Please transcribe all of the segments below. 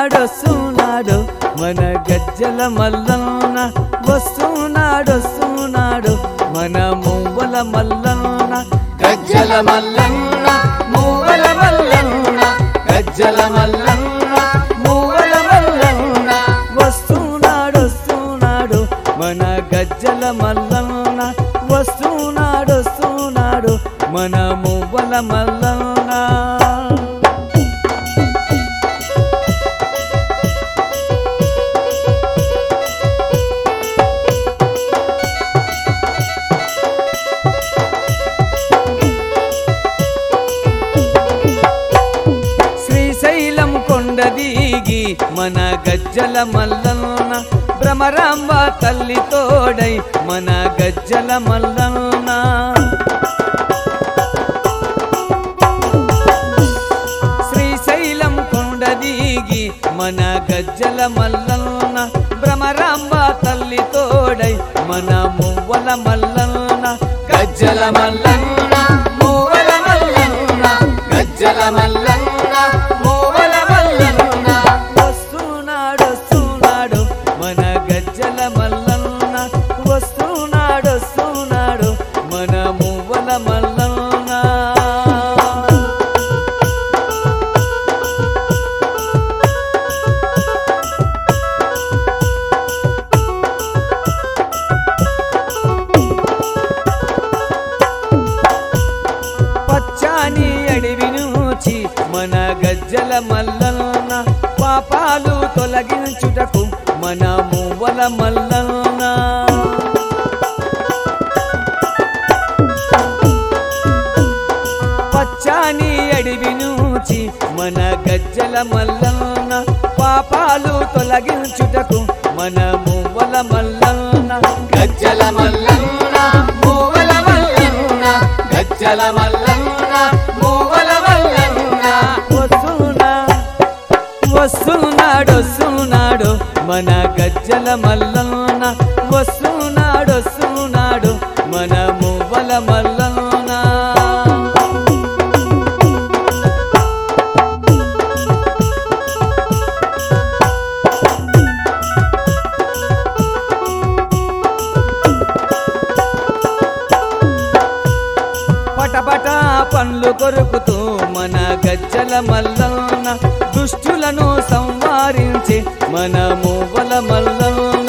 వస్తున్నాడు మన గజ్జల మల్లన్న వస్తున్నాడు మన మువ్వల మల్లన్న గజ్జల మల్లన్న మూవల మల్లన్న గజ్జల మల్లన్న మూవల మల్లన్న వస్తున్నాడు మన గజ్జల మల్లన్న వస్తున్నాడు మన మువ్వల మల్లన్న శ్రీశైలం కొండ దిగి మన గజ్జల మల్లన్న భ్రమరాంబ తల్లి తోడై మన గజ్జల మల్లన్న శ్రీశైలం కొండ దిగి మన గజ్జల మల్లన్న భ్రమరాంబ తల్లి తోడై మన మువ్వల మల్లన్న గజ్జల మల్లన్న మూవల మల్లన్న గజ్జల మల్లన్న మూవల మల్లన్న వస్తున్నాడు మన గజ్జల మల్లన్న వస్తున్నాడు మన మువ్వల మల్లన్న పచ్చాని అడవి నుంచి మన గజ్జల మల్లన్న పాపాలు తొలగించుటకు మన మువ్వల మల్లన్న పచ్చాని అడవి నుంచి మన గజ్జల మల్లన్న పాపాలు తొలగించుటకు మన మువ్వల మల్లన్న గజ్జల మల్లన్న మూవల మల్లన్న గజ్జల మల్లన్న మూవల మల్లన్న వస్తున్నాడు మన గజ్జల మల్లన్న వస్తున్నాడు మన మువ్వల మల్లన్న పటపట పండ్లు కొరుకుతూ మన గజ్జల మల్లన్న దుష్టులను సంవారించి మన మువ్వల మల్లన్న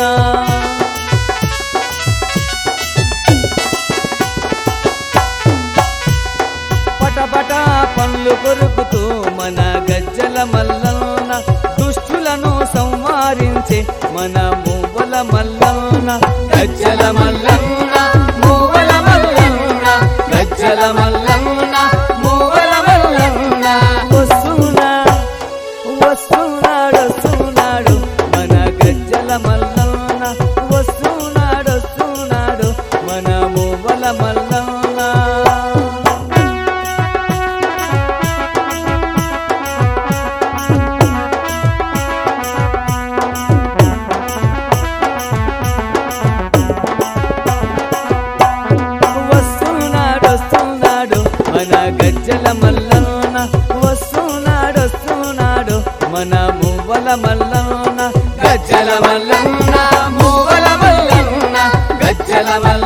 పటపట పండ్లు కొరుకుతూ మన గజ్జల మల్లన్న దుష్టులను సంవారించి మన మువ్వల మల్లన్న గజ్జల మల్లన్న మూవల మల్లన్న గజ్జల మల్లన్న మూవల మల్లన్న వస్తున్నాడు మన గజ్జల మల్లన్న వస్తున్నాడు మన మువ్వల మల్లన్న వస్తున్నాడు మన గజ్జల మల్లన్న వస్తున్నాడు మన మువ్వల మల్లన్న గజ్జల మల్లన్న మూవల మల్లన్న గజ్జల మల్లన్న